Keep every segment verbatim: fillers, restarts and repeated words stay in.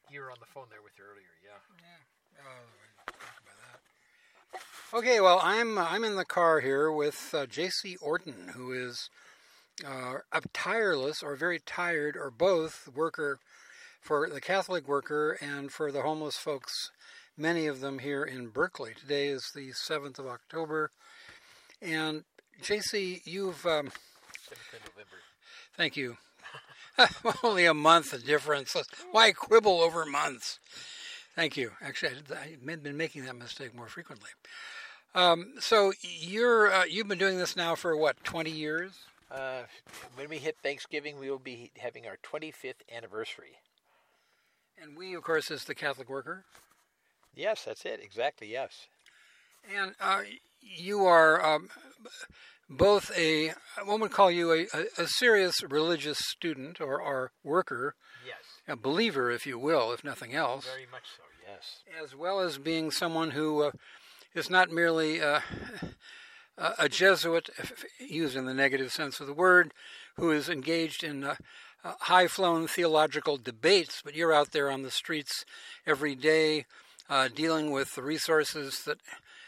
You were on the phone there with her earlier, yeah. Yeah. Oh, we talk about that. Okay, well, I'm uh, I'm in the car here with uh, J C Orton, who is uh, a tireless or very tired or both worker for the Catholic Worker and for the homeless folks, many of them here in Berkeley. Today is the seventh of October. And J C, you've... Um, seventh of November. Thank you. Only a month of difference. Why quibble over months? Thank you. Actually, I've been making that mistake more frequently. Um, so you're uh, you've been doing this now for what, twenty years? Uh, when we hit Thanksgiving, we will be having our twenty-fifth anniversary. And we, of course, is the Catholic Worker. Yes, that's it. Exactly. Yes. And uh, you are um, both a, one would call you a, a, a serious religious student or, or worker. Yes. A believer, if you will, if nothing else. Very much so, yes. As well as being someone who uh, is not merely uh, a Jesuit, used in the negative sense of the word, who is engaged in uh, uh, high-flown theological debates, but you're out there on the streets every day uh, dealing with the resources that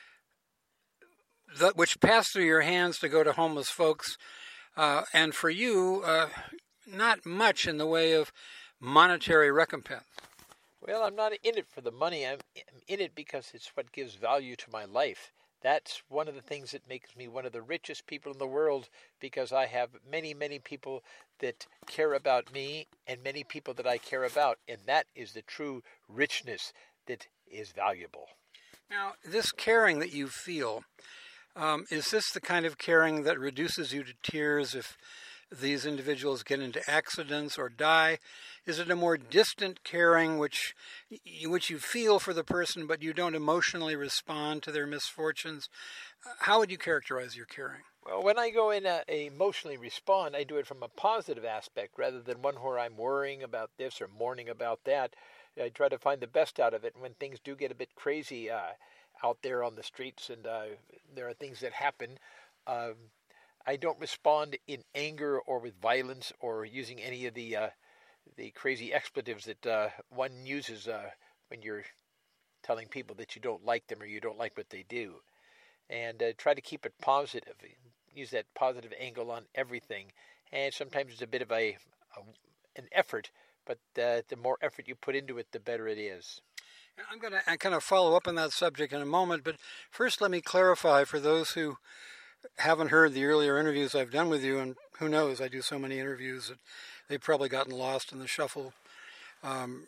That, which pass through your hands to go to homeless folks, uh, and for you, uh, not much in the way of monetary recompense. Well, I'm not in it for the money. I'm in it because it's what gives value to my life. That's one of the things that makes me one of the richest people in the world, because I have many, many people that care about me and many people that I care about, and that is the true richness that is valuable. Now, this caring that you feel, Um, is this the kind of caring that reduces you to tears if these individuals get into accidents or die? Is it a more distant caring which which you feel for the person but you don't emotionally respond to their misfortunes? How would you characterize your caring? Well, when I go in uh, emotionally respond, I do it from a positive aspect rather than one where I'm worrying about this or mourning about that. I try to find the best out of it. And when things do get a bit crazy, uh, out there on the streets, and uh, there are things that happen, um, I don't respond in anger or with violence or using any of the uh, the crazy expletives that uh, one uses uh, when you're telling people that you don't like them or you don't like what they do. And uh, try to keep it positive. Use that positive angle on everything. And sometimes it's a bit of a, a an effort, but uh, the more effort you put into it, the better it is. I'm going to kind of follow up on that subject in a moment, but first let me clarify for those who haven't heard the earlier interviews I've done with you, and who knows, I do so many interviews that they've probably gotten lost in the shuffle, um,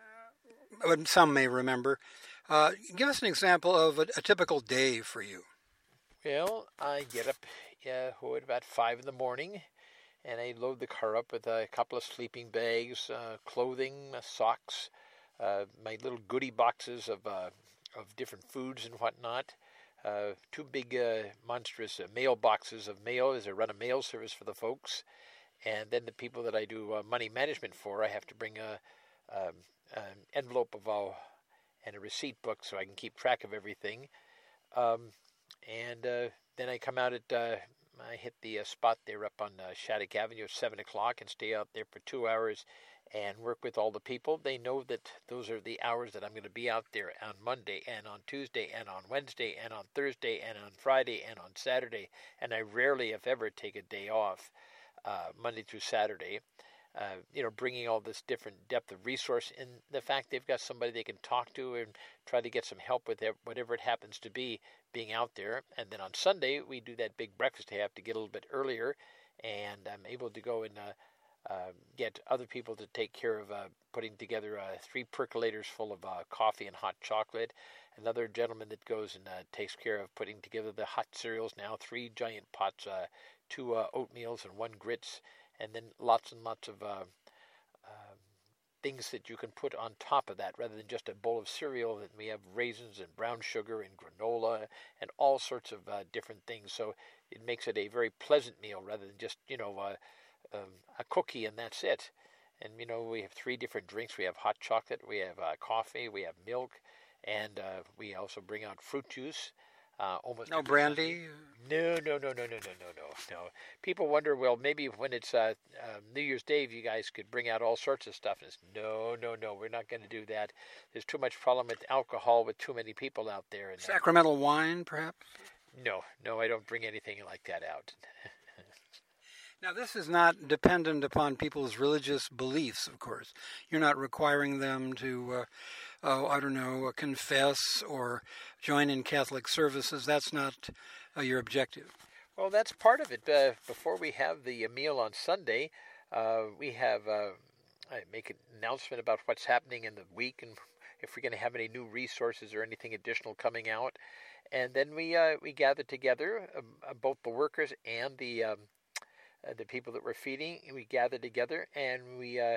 but some may remember. Uh, give us an example of a, a typical day for you. Well, I get up uh, at about five in the morning, and I load the car up with a couple of sleeping bags, uh, clothing, uh, socks, Uh, my little goodie boxes of uh, of different foods and whatnot. Uh, two big uh, monstrous uh, mail boxes of mail as I run a mail service for the folks. And then the people that I do uh, money management for, I have to bring a, um, an envelope of all and a receipt book so I can keep track of everything. Um, and uh, then I come out at, uh, I hit the uh, spot there up on uh, Shattuck Avenue at seven o'clock and stay out there for two hours and work with all the people. They know that those are the hours that I'm going to be out there on Monday and on Tuesday and on Wednesday and on Thursday and on Friday and on Saturday. And I rarely, if ever, take a day off uh, Monday through Saturday. Uh, you know, bringing all this different depth of resource and the fact they've got somebody they can talk to and try to get some help with whatever it happens to be being out there. And then on Sunday, we do that big breakfast. I have to get a little bit earlier, and I'm able to go and uh, Uh, get other people to take care of uh, putting together uh, three percolators full of uh, coffee and hot chocolate. Another gentleman that goes and uh, takes care of putting together the hot cereals now, three giant pots, uh, two uh, oatmeals and one grits, and then lots and lots of uh, uh, things that you can put on top of that rather than just a bowl of cereal. And we have raisins and brown sugar and granola and all sorts of uh, different things. So it makes it a very pleasant meal rather than just, you know, uh, Um, a cookie and that's it. And, you know, we have three different drinks. We have hot chocolate, we have uh, coffee, we have milk, and uh, we also bring out fruit juice. Uh, almost No every brandy? Sunday. No, no, no, no, no, no, no, no, no. People wonder, well, maybe when it's uh, uh, New Year's Day, you guys could bring out all sorts of stuff. And it's, no, no, no, we're not going to do that. There's too much problem with alcohol with too many people out there. And Sacramental wine, perhaps? No, no, I don't bring anything like that out. Now, this is not dependent upon people's religious beliefs, of course. You're not requiring them to, uh, oh, I don't know, uh, confess or join in Catholic services. That's not uh, your objective. Well, that's part of it. Uh, before we have the meal on Sunday, uh, we have uh, I make an announcement about what's happening in the week and if we're going to have any new resources or anything additional coming out. And then we uh, we gather together, uh, both the workers and the um, uh, the people that we're feeding. We gather together and we uh,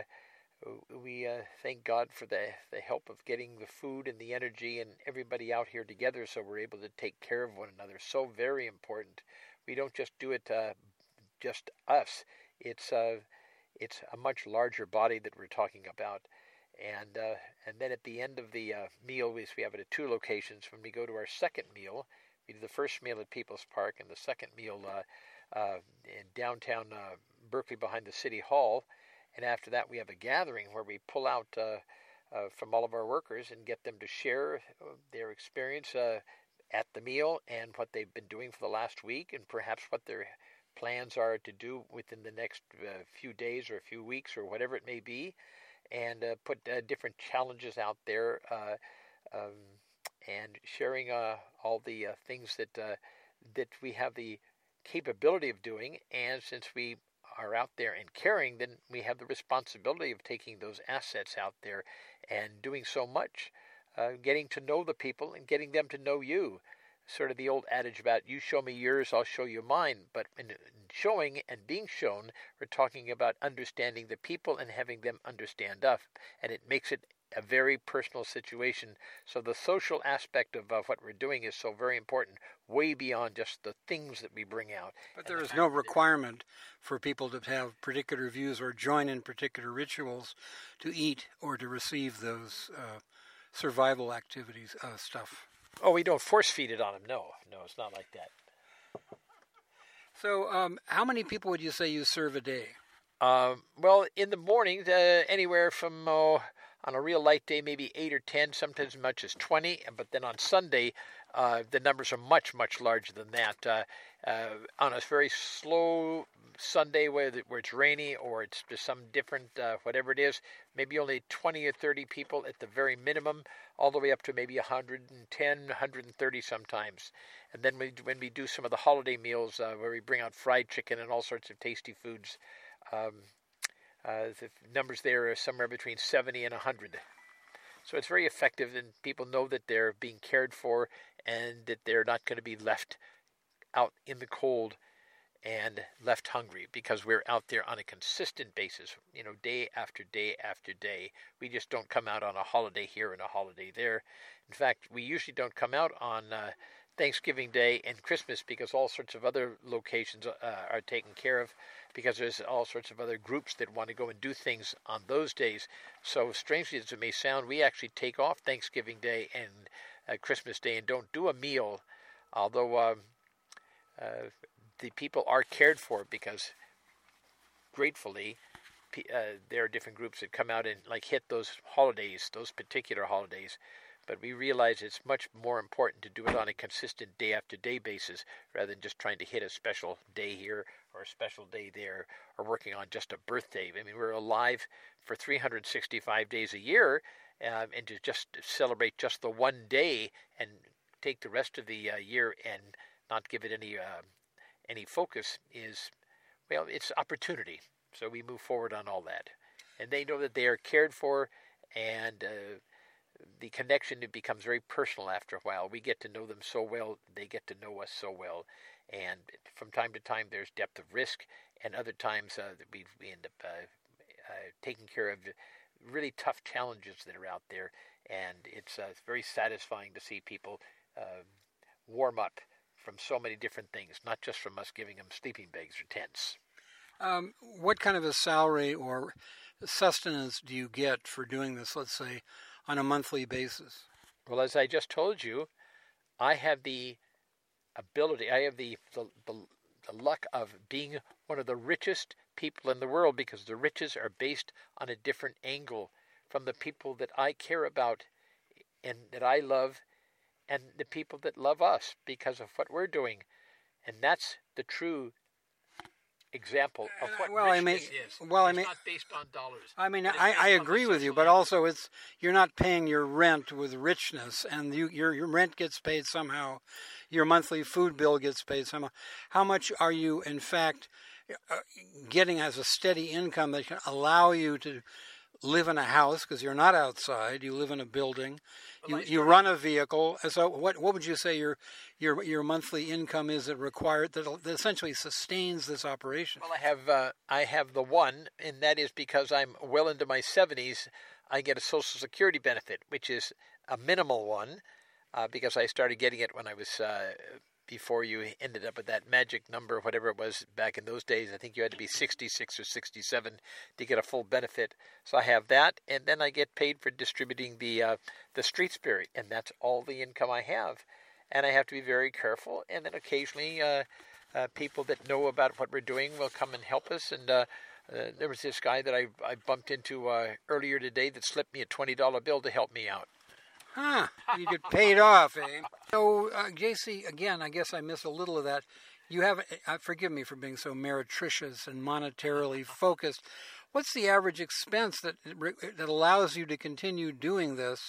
we uh, thank God for the the help of getting the food and the energy and everybody out here together, so we're able to take care of one another. So very important. We don't just do it uh, just us. It's uh, it's a much larger body that we're talking about. And uh, and then at the end of the uh, meal, we, we have it at two locations. When we go to our second meal, we do the first meal at People's Park and the second meal uh, uh, in downtown uh, Berkeley behind the City Hall. And after that, we have a gathering where we pull out uh, uh, from all of our workers and get them to share their experience uh, at the meal and what they've been doing for the last week and perhaps what their plans are to do within the next uh, few days or a few weeks or whatever it may be. And uh, put uh, different challenges out there, uh, um, and sharing uh, all the uh, things that uh, that we have the capability of doing. And since we are out there and caring, then we have the responsibility of taking those assets out there and doing so much, uh, getting to know the people and getting them to know you. Sort of the old adage about you show me yours, I'll show you mine. But in showing and being shown, we're talking about understanding the people and having them understand us. And it makes it a very personal situation. So the social aspect of uh, what we're doing is so very important, way beyond just the things that we bring out. But there is no requirement for people to have particular views or join in particular rituals to eat or to receive those uh, survival activities uh, stuff. Oh, we don't force feed it on them. No, no, it's not like that. So um, how many people would you say you serve a day? Um, well, in the morning, uh, anywhere from, uh, on a real light day, maybe eight or ten, sometimes as much as twenty. But then on Sunday, uh, the numbers are much, much larger than that. Uh, uh, on a very slow Sunday where, where it's rainy or it's just some different, uh, whatever it is, maybe only twenty or thirty people at the very minimum, all the way up to maybe one hundred ten, one hundred thirty sometimes. And then we, when we do some of the holiday meals uh, where we bring out fried chicken and all sorts of tasty foods, um, uh, the numbers there are somewhere between seventy and one hundred. So it's very effective, and people know that they're being cared for and that they're not going to be left out in the cold and left hungry, because we're out there on a consistent basis, you know, day after day after day. We just don't come out on a holiday here and a holiday there. In fact, we usually don't come out on uh, Thanksgiving Day and Christmas, because all sorts of other locations uh, are taken care of, because there's all sorts of other groups that want to go and do things on those days. So strangely as it may sound, we actually take off Thanksgiving Day and uh, Christmas Day and don't do a meal, although uh, uh, the people are cared for, because gratefully uh, there are different groups that come out and like hit those holidays, those particular holidays. But we realize it's much more important to do it on a consistent day after day basis rather than just trying to hit a special day here or a special day there or working on just a birthday. I mean, we're alive for three hundred sixty-five days a year, um, and to just celebrate just the one day and take the rest of the uh, year and not give it any uh, any focus is, well, it's opportunity. So we move forward on all that. And they know that they are cared for, and uh, the connection, it becomes very personal after a while. We get to know them so well, they get to know us so well. And from time to time, there's depth of risk, and other times uh, we, we end up uh, uh, taking care of really tough challenges that are out there. And it's, uh, it's very satisfying to see people uh, warm up from so many different things, not just from us giving them sleeping bags or tents. Um, what kind of a salary or sustenance do you get for doing this, let's say, on a monthly basis? Well, as I just told you, I have the ability. I have the, the, the, the luck of being one of the richest people in the world, because the riches are based on a different angle from the people that I care about and that I love, and the people that love us because of what we're doing. And that's the true example of what well, I mean, richness is. well, I it's mean, not based on dollars. I mean, It's I, based I on the agree with you, social but angle. also it's you're not paying your rent with richness, and you, your your rent gets paid somehow, your monthly food bill gets paid somehow. How much are you, in fact, uh, getting as a steady income that can allow you to live in a house, because you're not outside, you live in a building, you, you run a vehicle. So what what would you say your your your monthly income is that required that, that essentially sustains this operation? Well, I have uh, I have the one, and that is because I'm well into my seventies. I get a Social Security benefit, which is a minimal one, uh, because I started getting it when I was uh, before you ended up with that magic number, whatever it was back in those days. I think you had to be sixty-six or sixty-seven to get a full benefit. So I have that, and then I get paid for distributing the uh, the street spirit, and that's all the income I have. And I have to be very careful. And then occasionally, uh, uh, people that know about what we're doing will come and help us. And uh, uh, there was this guy that I I bumped into uh, earlier today that slipped me a twenty dollar bill to help me out. Huh, you get paid off, eh? So, uh, J C, again, I guess I miss a little of that. You have, uh, forgive me for being so meretricious and monetarily focused. What's the average expense that that allows you to continue doing this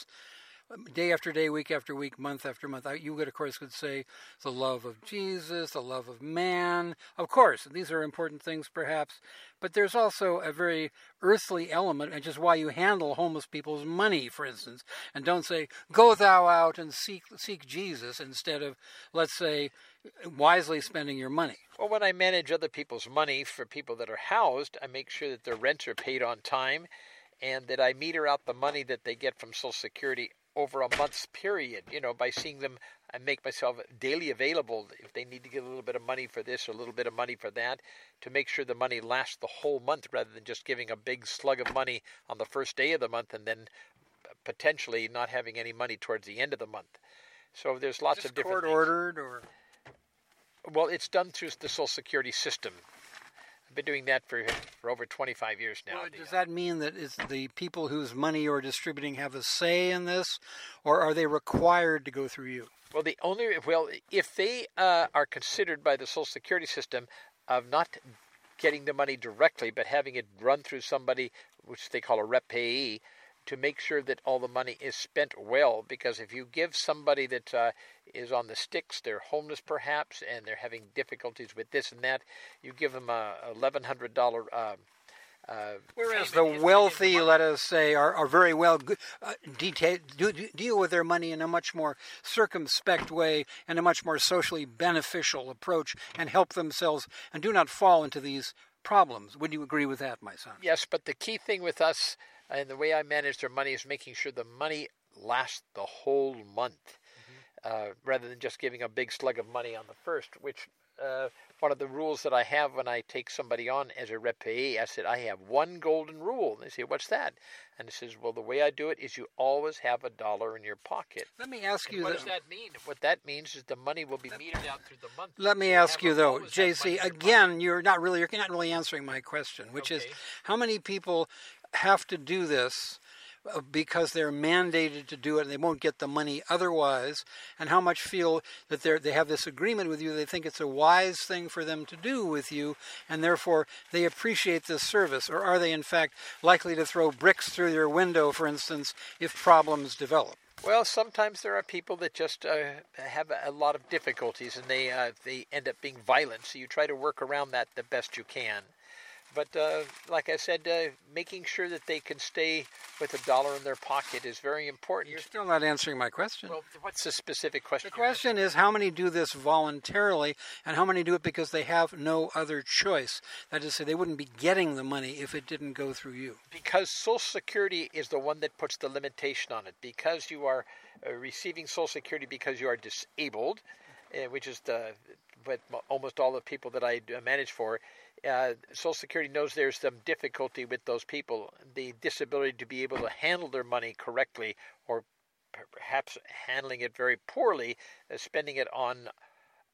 day after day, week after week, month after month? You could, of course, could say the love of Jesus, the love of man. Of course, these are important things, perhaps. But there's also a very earthly element, which is why you handle homeless people's money, for instance, and don't say, go thou out and seek seek Jesus, instead of, let's say, wisely spending your money. Well, when I manage other people's money for people that are housed, I make sure that their rents are paid on time, and that I meter out the money that they get from Social Security over a month's period, you know, by seeing them. I make myself daily available if they need to get a little bit of money for this or a little bit of money for that, to make sure the money lasts the whole month, rather than just giving a big slug of money on the first day of the month and then potentially not having any money towards the end of the month. So there's lots of different court ordered, or? Well, it's done through the Social Security system. I've been doing that for for over twenty-five years now. Well, does that mean that is the people whose money you're distributing have a say in this, or are they required to go through you? Well, the only well, if they uh, are considered by the Social Security system of not getting the money directly, but having it run through somebody, which they call a rep payee, to make sure that all the money is spent well. Because if you give somebody that uh, is on the sticks, they're homeless perhaps, and they're having difficulties with this and that, you give them a eleven hundred dollars uh, uh, Whereas the wealthy, let us say, are, are very well uh, detail, do, do, deal with their money in a much more circumspect way and a much more socially beneficial approach, and help themselves and do not fall into these problems. Would you agree with that, my son? Yes, but the key thing with us and the way I manage their money is making sure the money lasts the whole month, mm-hmm. uh, rather than just giving a big slug of money on the first, which uh, one of the rules that I have when I take somebody on as a rep payee, I said, I have one golden rule. And they say, what's that? And it says, well, the way I do it is you always have a dollar in your pocket. Let me ask and you what that, does that mean? What that means is the money will be metered out through the month. Let me so ask you, a, though, J C, again, you're not really, you're not really answering my question, which okay. is, how many people have to do this because they're mandated to do it and they won't get the money otherwise, and how much feel that they they have this agreement with you, they think it's a wise thing for them to do with you, and therefore they appreciate this service? Or are they in fact likely to throw bricks through your window, for instance, if problems develop? Well, sometimes there are people that just uh, have a lot of difficulties, and they uh, they end up being violent, so you try to work around that the best you can. But uh, like I said, uh, making sure that they can stay with a dollar in their pocket is very important. You're still not answering my question. Well, what's the specific question? The question is, how many do this voluntarily, and how many do it because they have no other choice? That is to say, they wouldn't be getting the money if it didn't go through you. Because Social Security is the one that puts the limitation on it. Because you are uh, receiving Social Security because you are disabled, uh, which is the, what almost all the people that I manage for, Uh, Social Security knows there's some difficulty with those people, the disability to be able to handle their money correctly, or perhaps handling it very poorly, uh, spending it on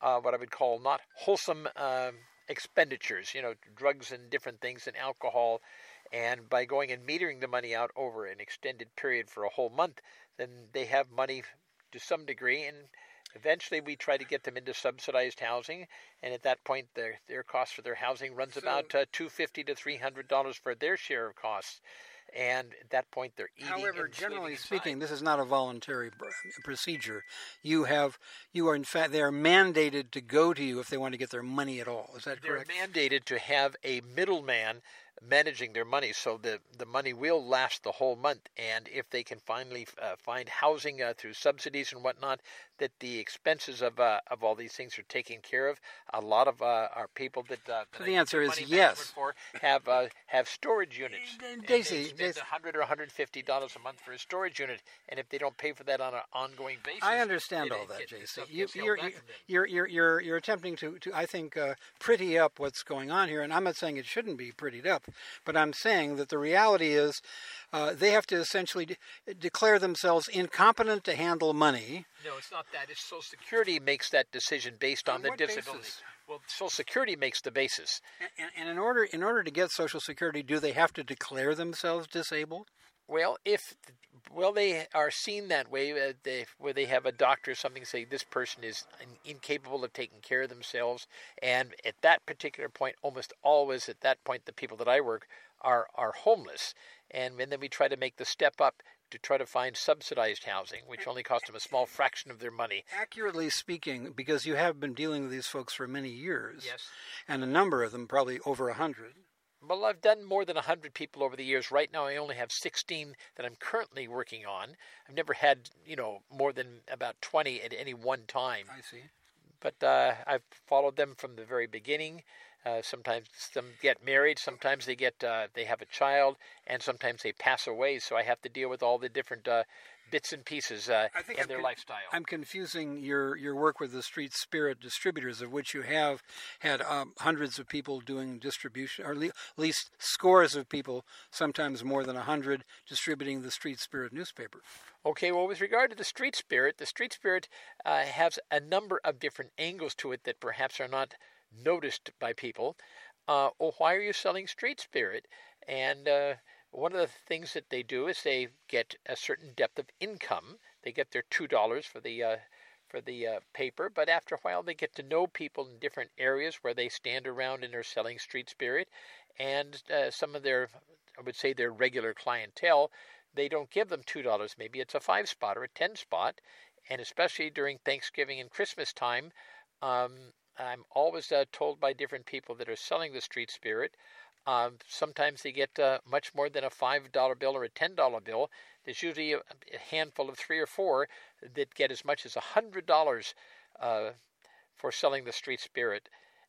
uh, what I would call not wholesome um, expenditures, you know, drugs and different things and alcohol. And by going and metering the money out over an extended period for a whole month, then they have money to some degree, and eventually we try to get them into subsidized housing, and at that point their their cost for their housing runs So- about uh, two hundred fifty dollars to three hundred dollars for their share of costs. And at that point they're eating However, and generally sleeping speaking, inside. this is not a voluntary pr- procedure. You have, you are in fact, they are mandated to go to you if they want to get their money at all. Is that They're correct? mandated to have a middleman managing their money, so the the money will last the whole month. And if they can finally uh, find housing uh, through subsidies and whatnot, that the expenses of uh, of all these things are taken care of. A lot of uh, our people that, uh, that So I the do answer is money yes. management for have uh, have storage units. Uh, And Daisy, they spend Daisy- one hundred or one hundred fifty dollars a month for a storage unit, and if they don't pay for that on an ongoing basis, I understand it- all it that, gets- J C. stuff You, gets held you're, back you're, from them. you're, you're, you're, you're attempting to, to I think, uh, pretty up what's going on here. And I'm not saying it shouldn't be prettied up, but I'm saying that the reality is uh, they have to essentially de- declare themselves incompetent to handle money. No, it's not that. It's Social Security makes that decision based on, On the what disability. basis? Well, Social Security makes the basis. And, and in order in order to get Social Security, do they have to declare themselves disabled? Well, if well, they are seen that way, uh, they, where they have a doctor or something say this person is in, incapable of taking care of themselves, and at that particular point, almost always at that point, the people that I work are are homeless, and, and then we try to make the step up to try to find subsidized housing, which only costs them a small fraction of their money. Accurately speaking, because you have been dealing with these folks for many years, Yes. and a number of them, probably over a hundred. Well, I've done more than one hundred people over the years. Right now, I only have sixteen that I'm currently working on. I've never had, you know, more than about twenty at any one time. I see. But uh, I've followed them from the very beginning. Uh, sometimes some get married, sometimes they get uh, they have a child, and sometimes they pass away. So I have to deal with all the different uh, bits and pieces uh, I think in I'm their con- lifestyle. I'm confusing your, your work with the Street Spirit distributors, of which you have had um, hundreds of people doing distribution, or le- at least scores of people, sometimes more than a hundred, distributing the Street Spirit newspaper. Okay, well, with regard to the Street Spirit, the Street Spirit uh, has a number of different angles to it that perhaps are not noticed by people. Uh, well, why are you selling Street Spirit? And uh, one of the things that they do is they get a certain depth of income. They get their two dollars for the uh, for the uh, paper, but after a while they get to know people in different areas where they stand around and they're selling Street Spirit, and uh, some of their, I would say, their regular clientele, they don't give them two dollars. Maybe it's a five spot or a ten spot, and especially during Thanksgiving and Christmas time, um, I'm always uh, told by different people that are selling the Street Spirit, um, sometimes they get uh, much more than a five dollar bill or a ten dollar bill. There's usually a, a handful of three or four that get as much as one hundred dollars uh, for selling the Street Spirit.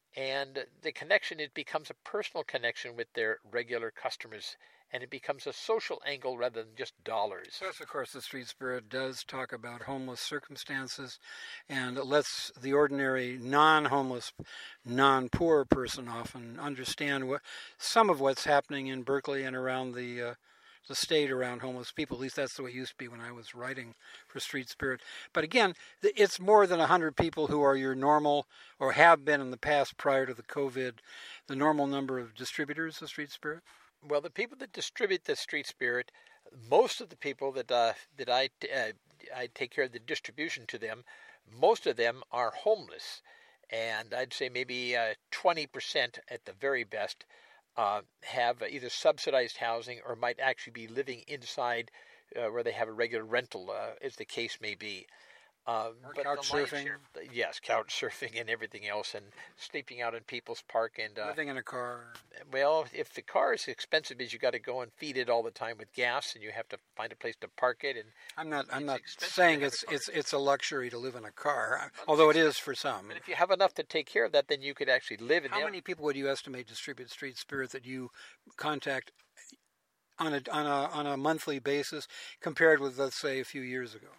And the connection, it becomes a personal connection with their regular customers, and it becomes a social angle rather than just dollars. Plus, of course, the Street Spirit does talk about homeless circumstances and lets the ordinary non-homeless, non-poor person often understand what some of what's happening in Berkeley and around the uh, the state around homeless people. At least that's the way it used to be when I was writing for Street Spirit. But again, it's more than one hundred people who are your normal, or have been in the past prior to the COVID, the normal number of distributors of Street Spirit. Well, the people that distribute the Street Spirit, most of the people that uh, that I uh, I take care of the distribution to them, most of them are homeless, and I'd say maybe uh, twenty percent at the very best uh, have either subsidized housing or might actually be living inside uh, where they have a regular rental, uh, as the case may be. Uh, Or but couch the lion's surfing. share- yes, couch surfing and everything else, and sleeping out in people's park. And uh, Living in a car. well, if the car is expensive, as you got to go and feed it all the time with gas, and you have to find a place to park it. And I'm not. I'm It's not expensive saying to have it's a car. it's it's a luxury to live in a car, it's although it is for some. but if you have enough to take care of that, then you could actually live in How the many people would you estimate distribute Street Spirit that you contact on a on a on a monthly basis, compared with, let's say, a few years ago?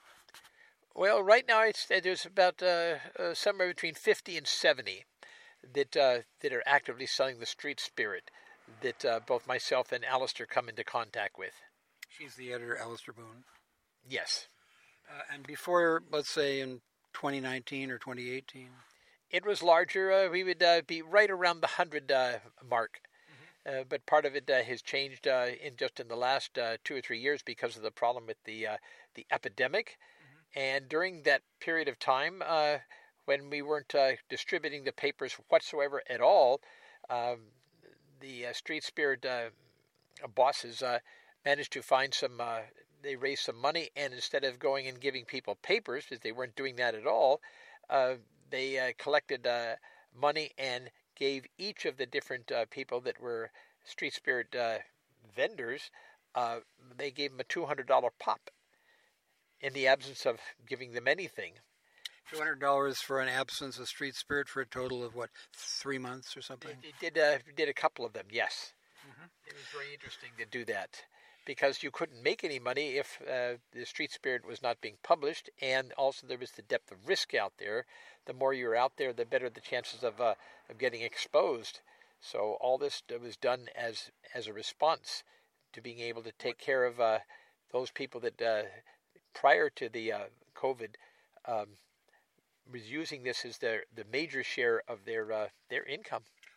Well, right now it's there's about uh, uh, somewhere between fifty and seventy that uh, that are actively selling the Street Spirit that uh, both myself and Alistair come into contact with. She's the editor, Alistair Boone. Yes. Uh, and before, let's say, in twenty nineteen or twenty eighteen. It was larger. Uh, we would uh, be right around the hundred uh, mark. Uh, but part of it uh, has changed uh, in just in the last uh, two or three years because of the problem with the uh, the epidemic. Mm-hmm. And during that period of time, uh, when we weren't uh, distributing the papers whatsoever at all, um, the uh, Street Spirit uh, bosses uh, managed to find some. Uh, they raised some money, and instead of going and giving people papers, because they weren't doing that at all, uh, they uh, collected uh, money and gave each of the different uh, people that were Street Spirit uh, vendors, uh, they gave them a two hundred dollars pop in the absence of giving them anything. two hundred dollars for an absence of Street Spirit for a total of, what, three months or something? It, it did, uh, did a couple of them, yes. Mm-hmm. It was very interesting to do that because you couldn't make any money if uh, the Street Spirit was not being published, and also there was the depth of risk out there. The more you're out there, the better the chances of uh, of getting exposed. So all this was done as as a response to being able to take care of uh, those people that uh, prior to the uh, COVID um, was using this as their the major share of their uh, their income.